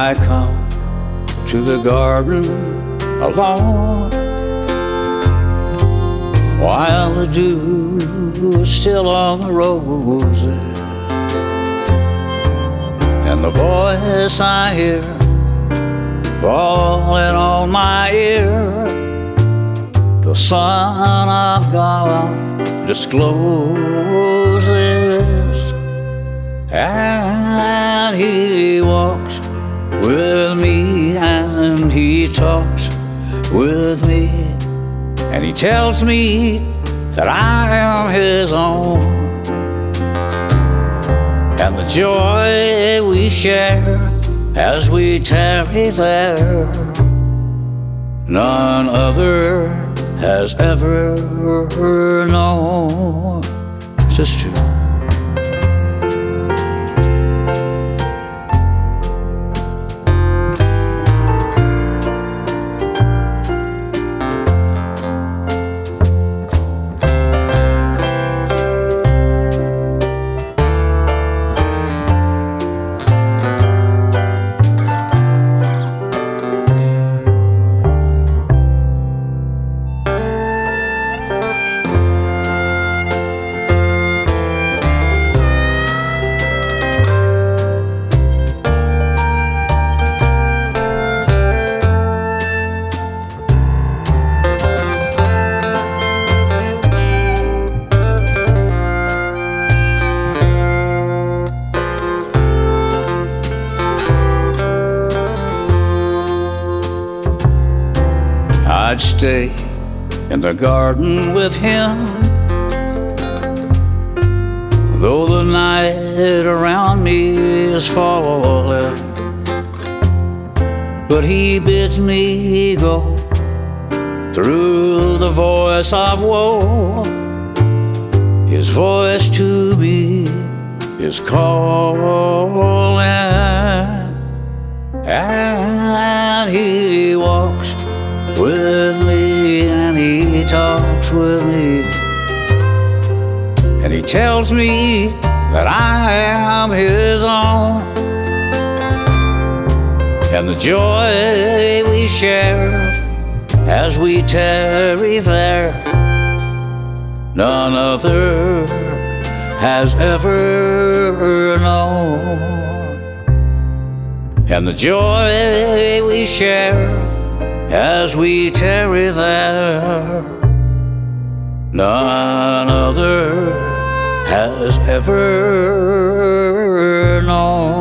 I come to the garden alone, while the dew is still on the roses, and the voice I hear falling on my ear, the Son of God discloses, and He walks with me, and He talks with me, and He tells me that I am His own, and the joy we share as we tarry there, none other has ever known. It's true. I'd stay in the garden with Him, though the night around me is falling, but He bids me go through the voice of woe. His voice to me is calling, and He walks with me, and He talks with me, and He tells me that I am His own, and the joy we share as we tarry there, none other has ever known, and the joy we share as we tarry there, none other has ever known.